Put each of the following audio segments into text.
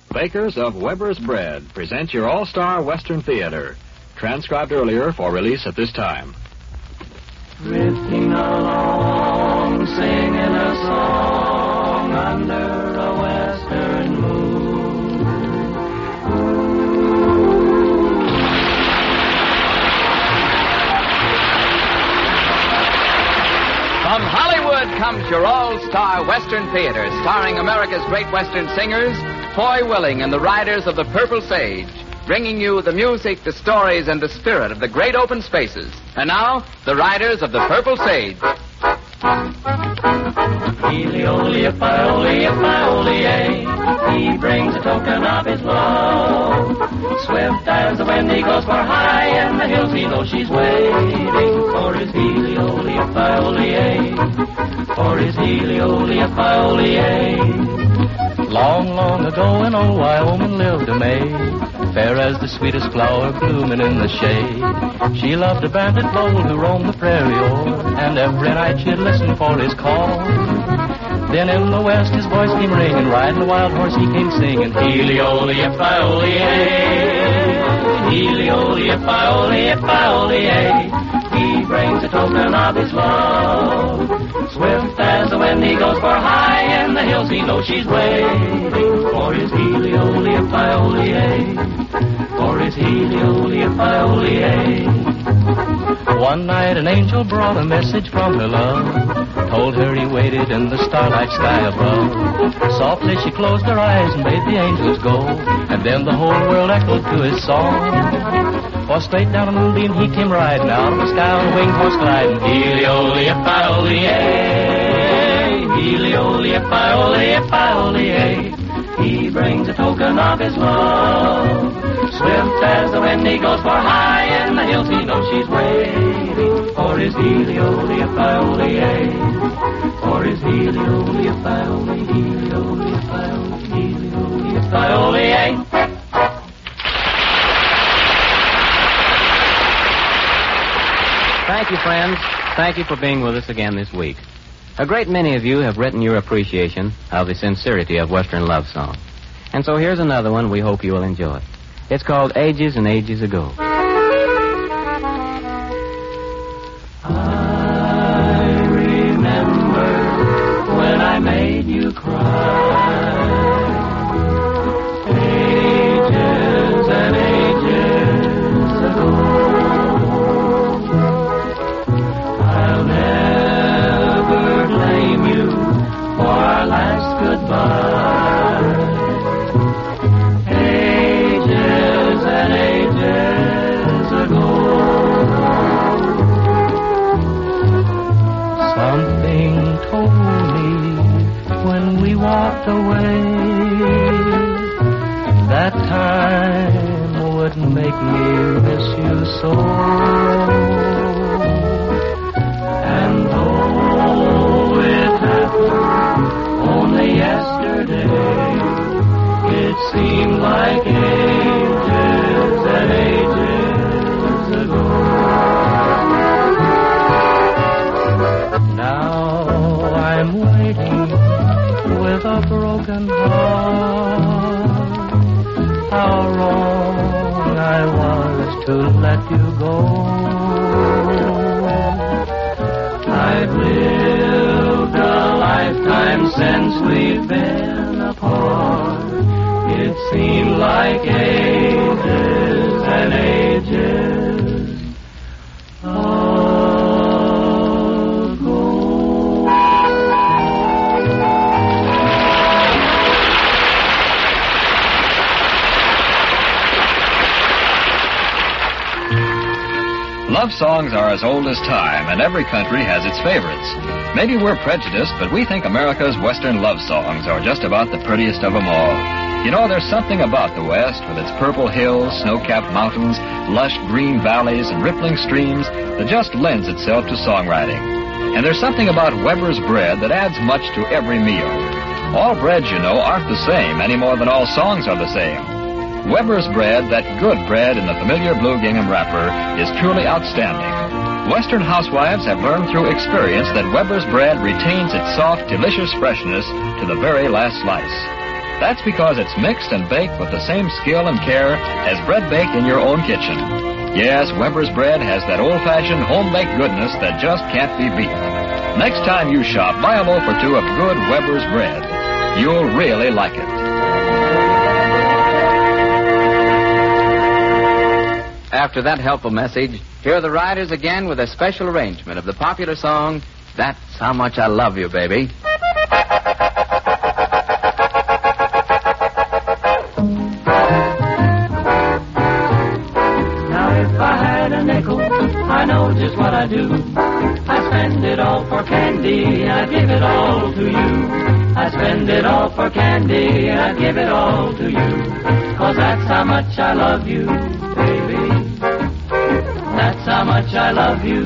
Bakers of Weber's Bread present your all-star Western Theater, transcribed earlier for release at this time. Drifting along, singing a song under a western moon. From Hollywood comes your all-star Western Theater, starring America's great Western singers, Foy Willing and the Riders of the Purple Sage, bringing you the music, the stories, and the spirit of the great open spaces. And now, the Riders of the Purple Sage. He brings a token of his love. Swift as the wind he goes for high in the hills, he knows she's waiting for his for his Long, long ago in old Wyoming lived a maid, fair as the sweetest flower blooming in the shade. She loved a bandit bold who roamed the prairie o'er, and every night she'd listen for his call. Then in the west his voice came ringing, riding a wild horse he came singing. He brings a token of his love. Swift as the wind he goes for high in the hills, he knows she's waiting for his for his One night an angel brought a message from her love, told her he waited in the starlight sky above. Softly she closed her eyes and bade the angels go, and then the whole world echoed to his song. For straight down a moonbeam he came riding out of the sky on a winged horse gliding. He brings a token of his love. Swift as the wind he goes for high in the hills, he knows she's waiting for his for his Thank you, friends. Thank you for being with us again this week. A great many of you have written your appreciation of the sincerity of Western love song. And so here's another one we hope you will enjoy. It's called Ages and Ages Ago. I remember when I made you cry. Ages and ages ago. I'll never blame you for our last goodbye. Ages and ages ago. Something told me when we walked away that time would make me miss you so. And though it happened only yesterday, it seemed like ages and ages ago. Now I'm waiting with a broken heart. How wrong I was to let you go. I've lived a lifetime since we've been apart. It seemed like ages and ages ago. Love songs are as old as time, and every country has its favorites. Maybe we're prejudiced, but we think America's Western love songs are just about the prettiest of them all. You know, there's something about the West, with its purple hills, snow-capped mountains, lush green valleys, and rippling streams, that just lends itself to songwriting. And there's something about Weber's Bread that adds much to every meal. All breads, you know, aren't the same, any more than all songs are the same. Weber's Bread, that good bread in the familiar blue gingham wrapper, is truly outstanding. Western housewives have learned through experience that Weber's Bread retains its soft, delicious freshness to the very last slice. That's because it's mixed and baked with the same skill and care as bread baked in your own kitchen. Yes, Weber's bread has that old-fashioned home-baked goodness that just can't be beat. Next time you shop, buy a loaf or two of good Weber's bread. You'll really like it. After that helpful message, here are the Riders again with a special arrangement of the popular song, That's How Much I Love You, Baby. Now if I had a nickel, I know just what I'd do. I'd spend it all for candy, I'd give it all to you. I'd spend it all for candy, I'd give it all to you. 'Cause that's how much I love you, baby. That's how much I love you.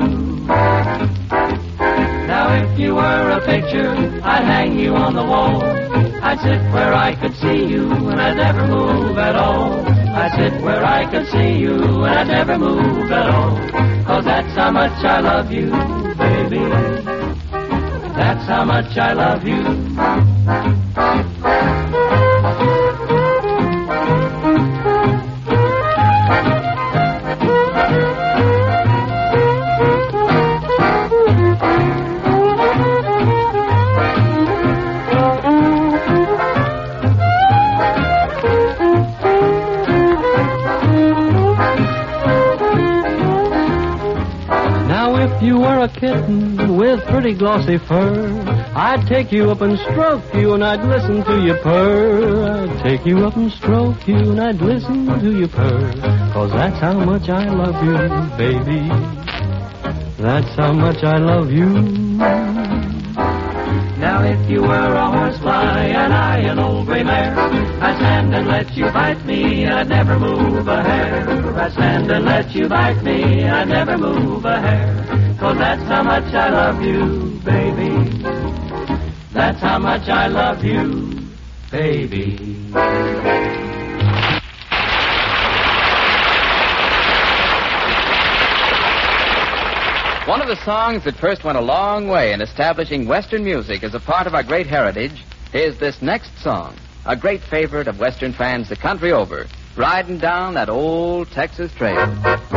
Now if you were a picture, I'd hang you on the wall. I'd sit where I could see you, and I'd never move at all. I'd sit where I could see you, and I'd never move at all. 'Cause that's how much I love you, baby. That's how much I love you. You were a kitten with pretty glossy fur. I'd take you up and stroke you, and I'd listen to you purr. I'd take you up and stroke you, and I'd listen to you purr. 'Cause that's how much I love you, baby. That's how much I love you. Now if you were a horsefly and I an old gray mare, I'd stand and let you bite me, I'd never move a hair. I'd stand and let you bite me, I'd never move a hair. 'Cause that's how much I love you, baby. That's how much I love you, baby. One of the songs that first went a long way in establishing Western music as a part of our great heritage is this next song, a great favorite of Western fans the country over, Riding Down That Old Texas Trail.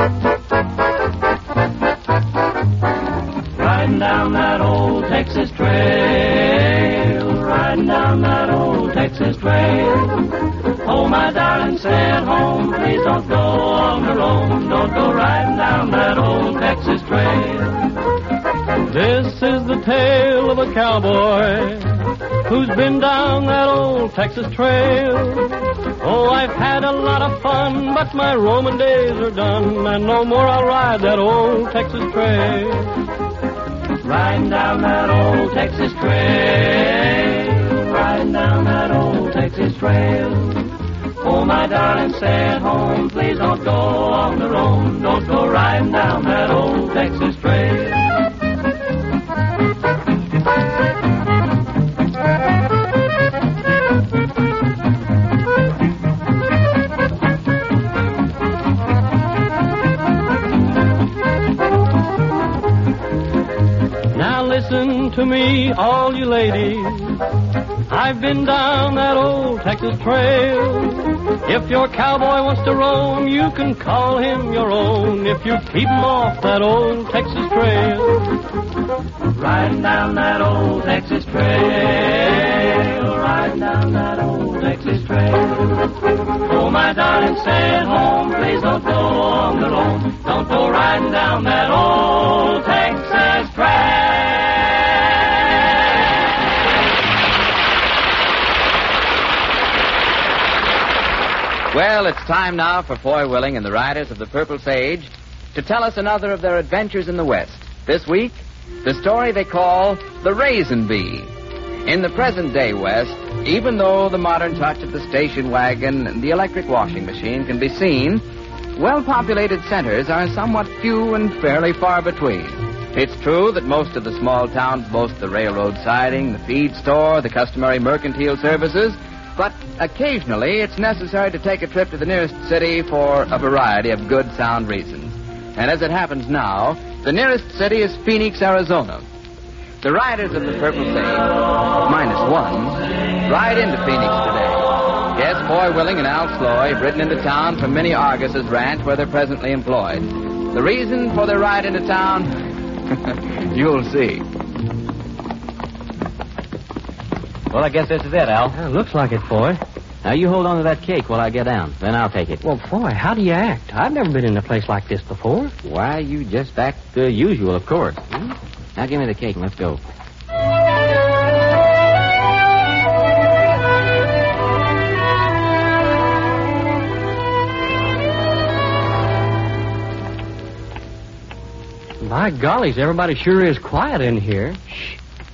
Riding down that old Texas trail, riding down that old Texas trail. Oh, my darling, stay at home, please don't go on the road, don't go riding down that old Texas trail. This is the tale of a cowboy who's been down that old Texas trail. Oh, I've had a lot of fun, but my roaming days are done, and no more I'll ride that old Texas trail. Riding down that old Texas trail, riding down that old Texas trail. Oh, my darling, stay at home, please don't go on the road, don't go riding down that old Texas trail. Listen to me, all you ladies. I've been down that old Texas trail. If your cowboy wants to roam, you can call him your own if you keep him off that old Texas trail. Riding down that old Texas trail, riding down that old Texas trail. Oh, my darling, stay at home, please don't go on the road, don't go riding down that old Texas trail. Well, it's time now for Foy Willing and the Riders of the Purple Sage to tell us another of their adventures in the West. This week, the story they call The Raisin Bee. In the present-day West, even though the modern touch of the station wagon and the electric washing machine can be seen, well-populated centers are somewhat few and fairly far between. It's true that most of the small towns boast the railroad siding, the feed store, the customary mercantile services, but occasionally it's necessary to take a trip to the nearest city for a variety of good, sound reasons. And as it happens now, the nearest city is Phoenix, Arizona. The Riders of the Purple Sage, -1, ride into Phoenix today. Foy Willing and Al Sloy have ridden into town from Minnie Argus's ranch where they're presently employed. The reason for their ride into town, you'll see. Well, I guess this is it, Al. Looks like it, Foy. Now, you hold on to that cake while I get down. Then I'll take it. Well, Foy, how do you act? I've never been in a place like this before. Why, you just act the usual, of course. Now, give me the cake and let's go. My gollies, everybody sure is quiet in here. Shh.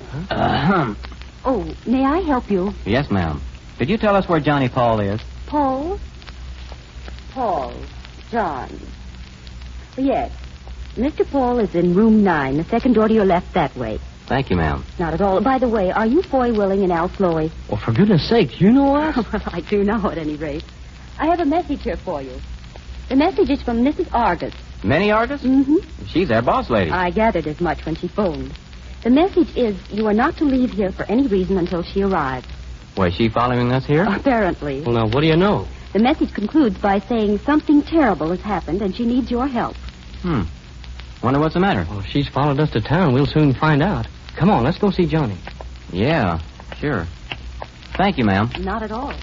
Oh, may I help you? Yes, ma'am. Could you tell us where Johnny Paul is? Paul? Paul. John. Yes. Mr. Paul is in room 9, the second door to your left that way. Thank you, ma'am. Not at all. By the way, are you Foy Willing and Al Sloy? Well, for goodness sake, you know us? Well, I do know at any rate. I have a message here for you. The message is from Mrs. Argus. Minnie Argus? Mm-hmm. She's our boss lady. I gathered as much when she phoned. The message is you are not to leave here for any reason until she arrives. Was she following us here? Apparently. Well, now, what do you know? The message concludes by saying something terrible has happened and she needs your help. Wonder what's the matter. Well, if she's followed us to town, we'll soon find out. Come on, let's go see Johnny. Yeah, sure. Thank you, ma'am. Not at all.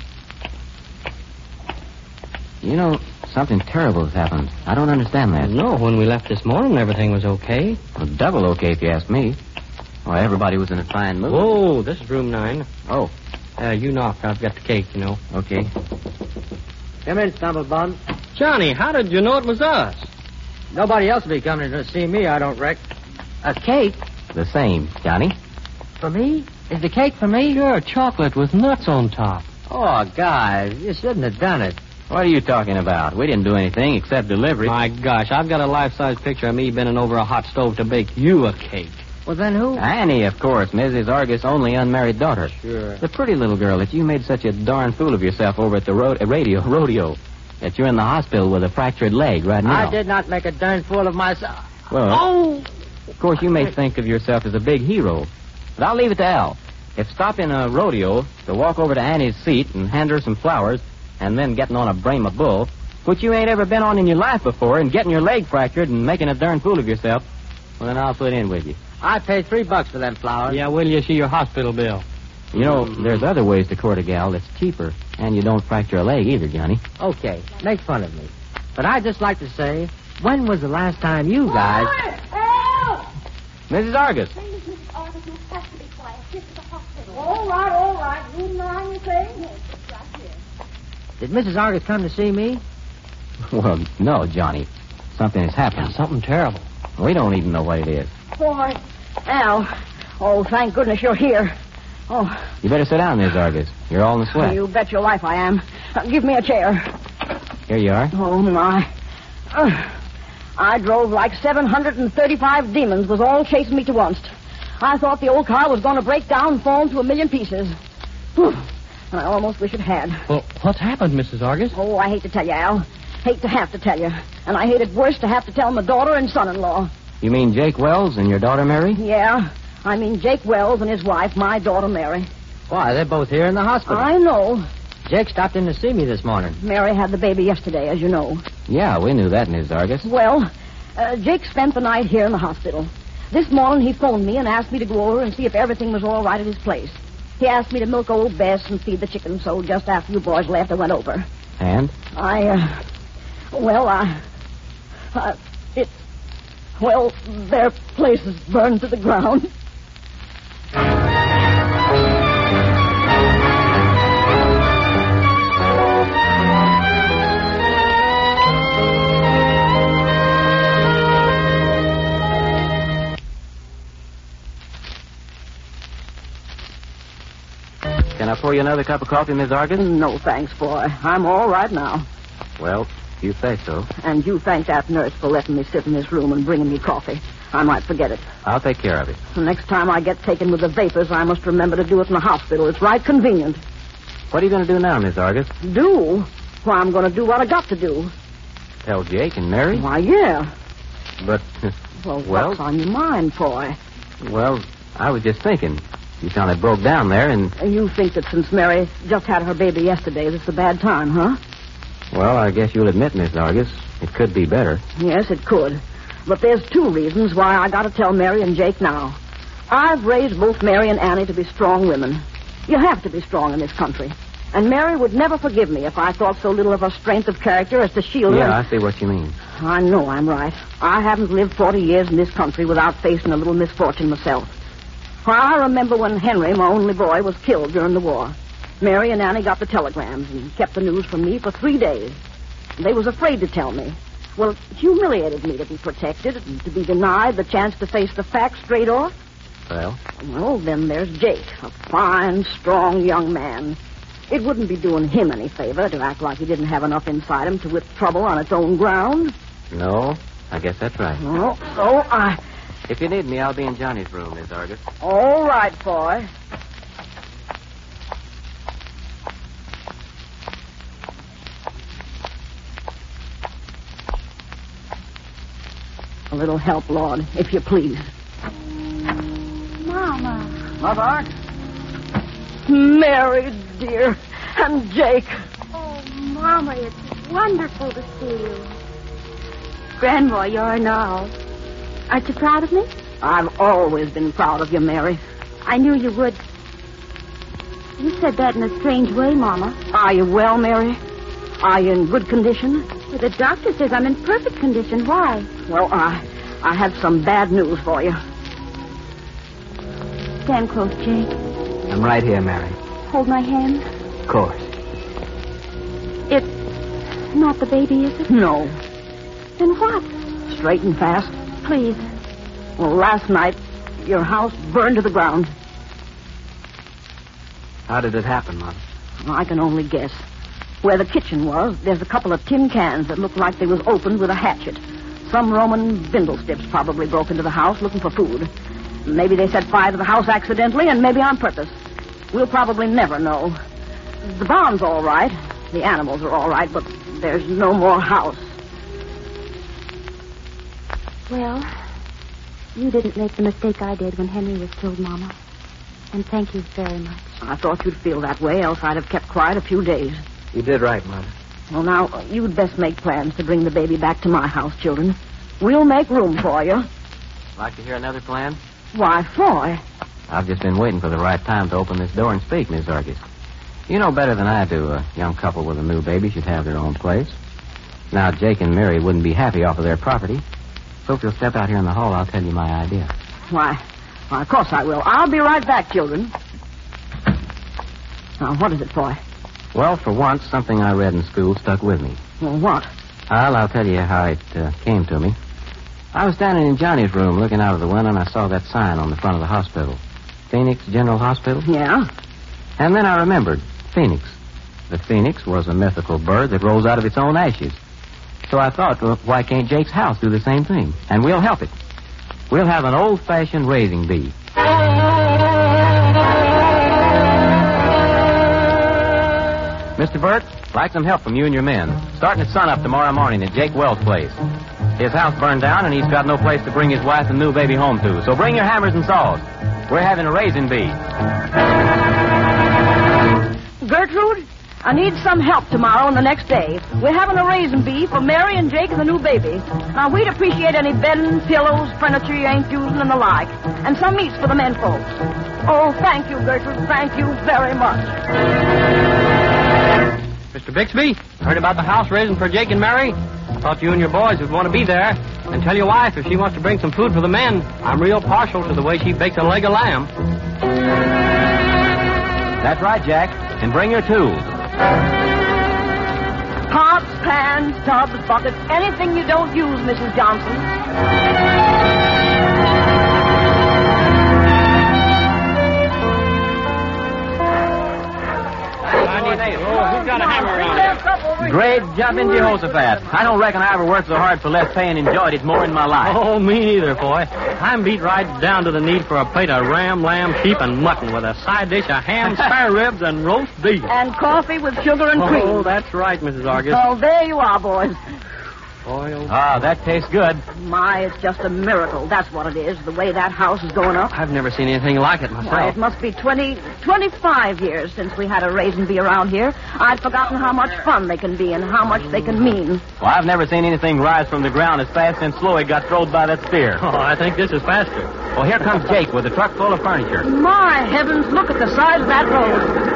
You know, something terrible has happened. I don't understand that. No, when we left this morning, everything was okay. Well, double okay, if you ask me. Well, everybody was in a fine mood. Whoa, this is room 9. Oh, You knock. I've got the cake, you know. okay. Come in, Stumblebum. Johnny, how did you know it was us? Nobody else will be coming to see me, I don't reckon. A cake? The same, Johnny. For me? Is the cake for me? Sure, chocolate with nuts on top. Oh, guys, you shouldn't have done it. What are you talking about? We didn't do anything except delivery. My gosh, I've got a life-size picture of me bending over a hot stove to bake you a cake. Well, then who? Annie, of course, Mrs. Argus' only unmarried daughter. Sure. The pretty little girl that you made such a darn fool of yourself over at the rodeo. That you're in the hospital with a fractured leg right now. I did not make a darn fool of myself. Well, of course, you may think of yourself as a big hero. But I'll leave it to Al. If stopping a rodeo to walk over to Annie's seat and hand her some flowers and then getting on a Brahma bull, which you ain't ever been on in your life before, and getting your leg fractured and making a darn fool of yourself, well, then I'll put in with you. I paid $3 for them flowers. Yeah, will you see your hospital bill? You know, there's other ways to court a gal that's cheaper, and you don't fracture a leg either, Johnny. Okay, make fun of me. But I'd just like to say, when was the last time you guys... Mrs. Argus. Please, Mrs. Argus, you have to be quiet. This is the hospital. All right. Room 9, you say? Yes, it's right here. Did Mrs. Argus come to see me? Well, no, Johnny. Something has happened. Yeah, something terrible. We don't even know what it is. Boy, Al. Oh, thank goodness you're here. Oh, You better sit down, Mrs. Argus. You're all in the sweat. you bet your life I am. Give me a chair. Here you are. Oh, my. I drove like 735 demons was all chasing me to once. I thought the old car was going to break down and fall into a million pieces. Whew. I almost wish it had. Well, what's happened, Mrs. Argus? Oh, I hate to tell you, Al. Hate to have to tell you. And I hate it worse to have to tell my daughter and son-in-law. You mean Jake Wells and your daughter Mary? Yeah. I mean Jake Wells and his wife, my daughter Mary. Why, they're both here in the hospital. I know. Jake stopped in to see me this morning. Mary had the baby yesterday, as you know. Yeah, we knew that, Mrs. Argus. Well, Jake spent the night here in the hospital. This morning he phoned me and asked me to go over and see if everything was all right at his place. He asked me to milk old Bess and feed the chickens, so just after you boys left, I went over. And? Their place is burned to the ground. Can I pour you another cup of coffee, Miss Argus? No, thanks, boy. I'm all right now. Well, you say so. And you thank that nurse for letting me sit in this room and bringing me coffee. I might forget it. I'll take care of it. The next time I get taken with the vapors, I must remember to do it in the hospital. It's right convenient. What are you going to do now, Miss Argus? Do? Why, I'm going to do what I got to do. Tell Jake and Mary? Why, yeah. But, Well, Well? what's on your mind, boy? well, I was just thinking. You sounded broke down there, and... You think that since Mary just had her baby yesterday, this is a bad time, huh? Well, I guess you'll admit, Miss Argus, it could be better. Yes, it could. But there's 2 reasons why I got to tell Mary and Jake now. I've raised both Mary and Annie to be strong women. You have to be strong in this country. And Mary would never forgive me if I thought so little of her strength of character as to shield her. Yeah, I see what you mean. I know I'm right. I haven't lived 40 years in this country without facing a little misfortune myself. Well, I remember when Henry, my only boy, was killed during the war. Mary and Annie got the telegrams and kept the news from me for 3 days. They was afraid to tell me. Well, it humiliated me to be protected and to be denied the chance to face the facts straight off. Well, then there's Jake, a fine, strong young man. It wouldn't be doing him any favor to act like he didn't have enough inside him to whip trouble on its own ground. No, I guess that's right. Oh, so If you need me, I'll be in Johnny's room, Miss Argus. All right, boy. A little help, Lord, if you please. Mama. Mother? Mary, dear, and Jake. Oh, Mama, it's wonderful to see you. Grandma, you're now. Aren't you proud of me? I've always been proud of you, Mary. I knew you would. You said that in a strange way, Mama. Are you well, Mary? Are you in good condition? Well, the doctor says I'm in perfect condition. Why? Well, I have some bad news for you. Stand close, Jake. I'm right here, Mary. Hold my hand. Of course. It's not the baby, is it? No. Then what? Straight and fast. Please. Well, last night, your house burned to the ground. How did it happen, Mother? I can only guess. Where the kitchen was, there's a couple of tin cans that look like they was opened with a hatchet. Some Roman bindlestips probably broke into the house looking for food. Maybe they set fire to the house accidentally, and maybe on purpose. We'll probably never know. The barn's all right. The animals are all right, but there's no more house. Well, you didn't make the mistake I did when Henry was killed, Mama. And thank you very much. I thought you'd feel that way, else I'd have kept quiet a few days. You did right, Mother. Well, now, you'd best make plans to bring the baby back to my house, children. We'll make room for you. Like to hear another plan? Why, Foy? I've just been waiting for the right time to open this door and speak, Miss Argus. You know better than I do a young couple with a new baby should have their own place. Now, Jake and Mary wouldn't be happy off of their property. So if you'll step out here in the hall, I'll tell you my idea. Why, of course I will. I'll be right back, children. Now, what is it, Foy? Well, for once, something I read in school stuck with me. Well, what? I'll tell you how it came to me. I was standing in Johnny's room looking out of the window, and I saw that sign on the front of the hospital. Phoenix General Hospital? Yeah? And then I remembered. Phoenix. The phoenix was a mythical bird that rose out of its own ashes. So I thought, well, why can't Jake's house do the same thing? And we'll help it. We'll have an old-fashioned raising bee. Mr. Burt, like some help from you and your men. Starting at sunup tomorrow morning at Jake Wells' place. His house burned down, and he's got no place to bring his wife and new baby home to. So bring your hammers and saws. We're having a raising bee. Gertrude, I need some help tomorrow and the next day. We're having a raising bee for Mary and Jake and the new baby. Now, we'd appreciate any bedding, pillows, furniture you ain't using and the like. And some meats for the men folks. Oh, thank you, Gertrude. Thank you very much. Mr. Bixby, heard about the house raising for Jake and Mary? I thought you and your boys would want to be there. And tell your wife if she wants to bring some food for the men. I'm real partial to the way she bakes a leg of lamb. That's right, Jack. And bring your tools. Pots, pans, tubs, buckets, anything you don't use, Mrs. Johnson. Who's got a hammer around here? Great jumping Jehoshaphat. I don't reckon I ever worked so hard for less pay and enjoyed it more in my life. Oh, me neither, boy. I'm beat right down to the need for a plate of ram, lamb, sheep, and mutton with a side dish of ham, spare ribs, and roast beef. And coffee with sugar and cream. Oh, that's right, Mrs. Argus. Oh, there you are, boys. Boiled. Ah, that tastes good. My, it's just a miracle. That's what it is, the way that house is going up. I've never seen anything like it Why, myself. it must be 25 years since we had a raisin bee around here. I'd forgotten how much fun they can be and how much they can mean. Well, I've never seen anything rise from the ground as fast since Sloey got thrown by that spear. Oh, I think this is faster. Well, here comes Jake with a truck full of furniture. My heavens, look at the size of that road.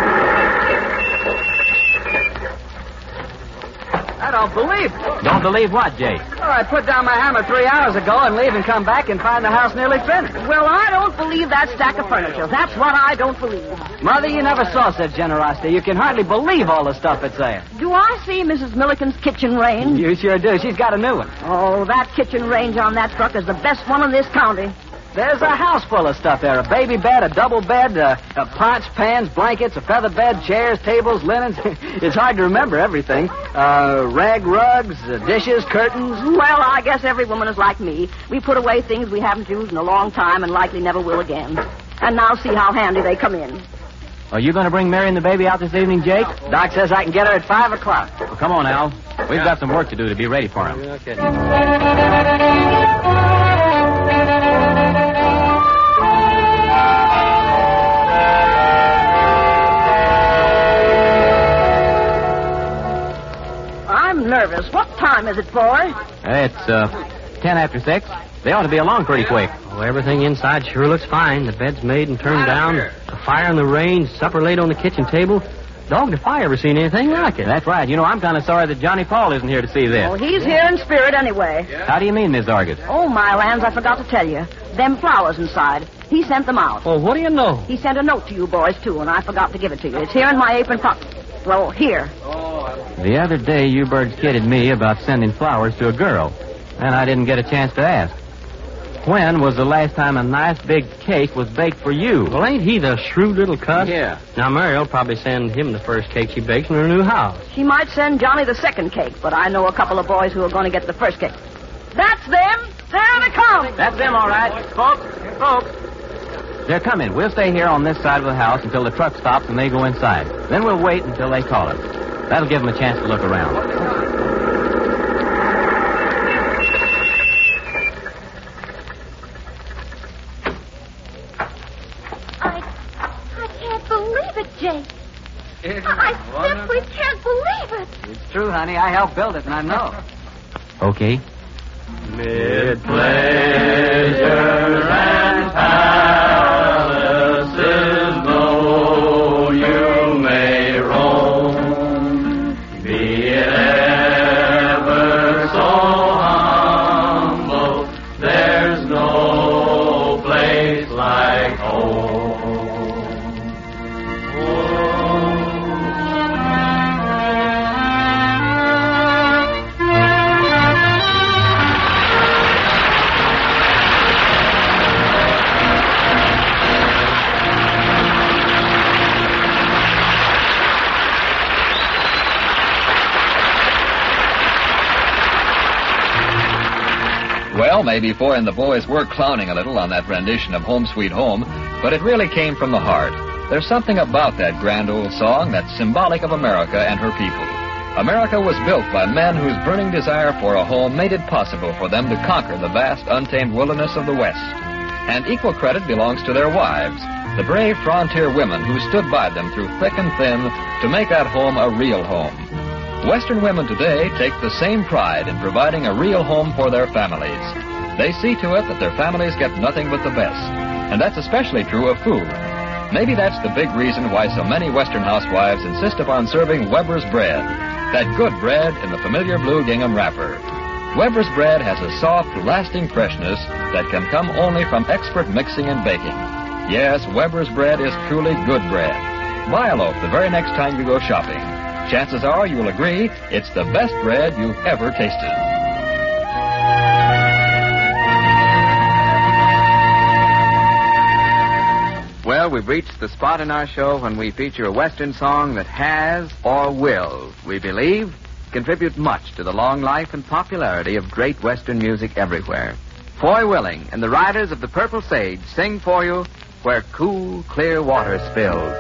I don't believe it. Don't believe what, Jake? Well, I put down my hammer 3 hours ago and leave and come back and find the house nearly finished. Well, I don't believe that stack of furniture. That's what I don't believe. Mother, you never saw such generosity. You can hardly believe all the stuff it's there. Do I see Mrs. Milliken's kitchen range? You sure do. She's got a new one. Oh, that kitchen range on that truck is the best one in this county. There's a house full of stuff there. A baby bed, a double bed, pots, pans, blankets, a feather bed, chairs, tables, linens. It's hard to remember everything. Rag rugs, dishes, curtains. Well, I guess every woman is like me. We put away things we haven't used in a long time and likely never will again. And now see how handy they come in. Are you going to bring Mary and the baby out this evening, Jake? Doc says I can get her at 5 o'clock. Well, come on, Al. We've got some work to do to be ready for him. Okay. I'm nervous. What time is it, boy? It's 10 after 6. They ought to be along pretty quick. Oh, everything inside sure looks fine. The bed's made and turned down. The fire in the range, supper laid on the kitchen table. Dog, if I ever seen anything like it. That's right. You know, I'm kind of sorry that Johnny Paul isn't here to see this. Oh, he's here in spirit anyway. How do you mean, Miss Argus? Oh, my lands, I forgot to tell you. Them flowers inside. He sent them out. Oh, what do you know? He sent a note to you boys, too, and I forgot to give it to you. It's here in my apron pocket. Well, here. The other day, you birds kidded me about sending flowers to a girl, and I didn't get a chance to ask. When was the last time a nice big cake was baked for you? Well, ain't he the shrewd little cuss? Yeah. Now, Mary'll probably send him the first cake she bakes in her new house. She might send Johnny the second cake, but I know a couple of boys who are going to get the first cake. That's them. There they come. That's them, all right. Folks. They're coming. We'll stay here on this side of the house until the truck stops and they go inside. Then we'll wait until they call us. That'll give them a chance to look around. I can't believe it, Jake. I simply can't believe it. It's true, honey. I helped build it, and I know. Okay. Mid pleasures and palaces, though you may roam, be it ever so humble, there's no place like home. Well, maybe Foy and the boys were clowning a little on that rendition of Home Sweet Home, but it really came from the heart. There's something about that grand old song that's symbolic of America and her people. America was built by men whose burning desire for a home made it possible for them to conquer the vast, untamed wilderness of the West. And equal credit belongs to their wives, the brave frontier women who stood by them through thick and thin to make that home a real home. Western women today take the same pride in providing a real home for their families. They see to it that their families get nothing but the best, and that's especially true of food. Maybe that's the big reason why so many Western housewives insist upon serving Weber's bread, that good bread in the familiar blue gingham wrapper. Weber's bread has a soft, lasting freshness that can come only from expert mixing and baking. Yes, Weber's bread is truly good bread. Buy a loaf the very next time you go shopping. Chances are you'll agree it's the best bread you've ever tasted. Well, we've reached the spot in our show when we feature a Western song that has, or will, we believe, contribute much to the long life and popularity of great Western music everywhere. Foy Willing and the Riders of the Purple Sage sing for you Where Cool, Clear Water Spills.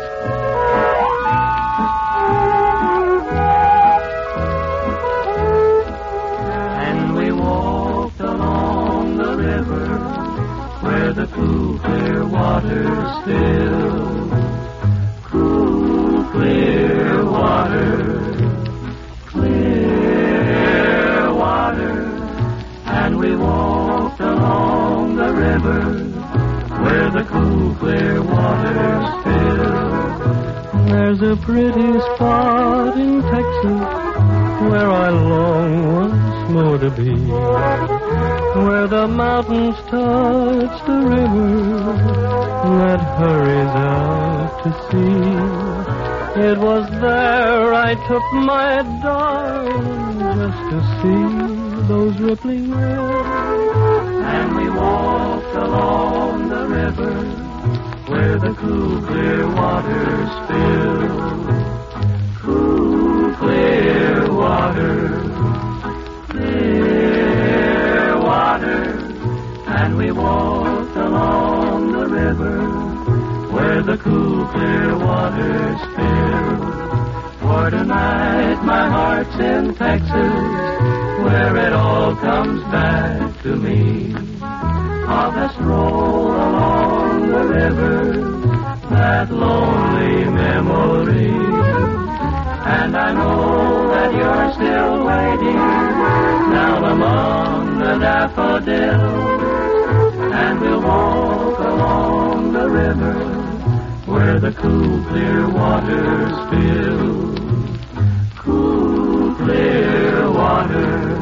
pretty spot in Texas where I long once more to be, where the mountains touch the river that hurries out to sea. It was there I took my darling just to see those rippling waves. And we walked along the river where the cool, clear waters spill. Cool, clear water, clear water. And we walked along the river where the cool, clear waters spill. For tonight my heart's in Texas, where it all comes back to me. Oh, let's roll along the river, that lonely memory. And I know that you're still waiting down among the daffodils. And we'll walk along the river where the cool, clear waters spill. Cool, clear water,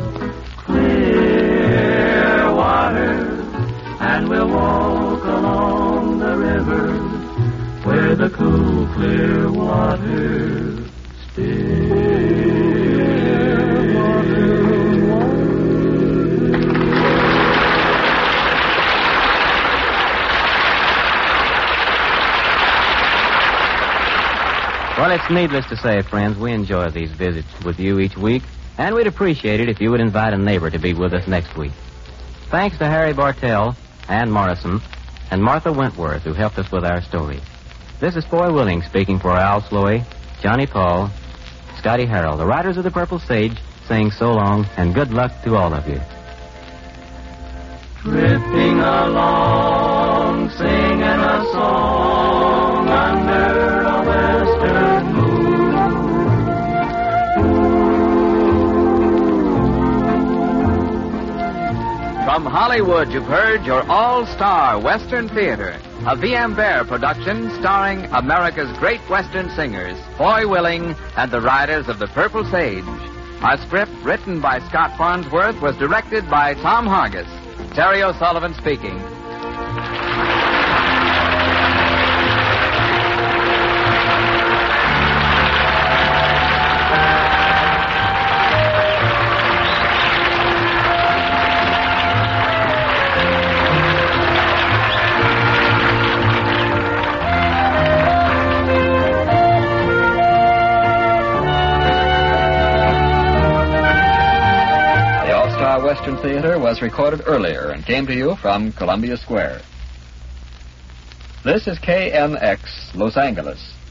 clear water. And we'll walk along the river where the cool, clear water Well, it's needless to say, friends, we enjoy these visits with you each week, and we'd appreciate it if you would invite a neighbor to be with us next week. Thanks to Harry Bartell, Ann Morrison, and Martha Wentworth, who helped us with our story. This is Foy Willing speaking for Al Sloey, Johnny Paul, Scotty Harrell, the writers of The Purple Sage, saying so long and good luck to all of you. Drifting along, singing a song under a western moon. From Hollywood, you've heard your all-star Western Theater, a V.M. Bear production starring America's great Western singers, Foy Willing and the Riders of the Purple Sage. Our script, written by Scott Farnsworth, was directed by Tom Hargis. Terry O'Sullivan speaking. Western Theater was recorded earlier and came to you from Columbia Square. This is KNX, Los Angeles.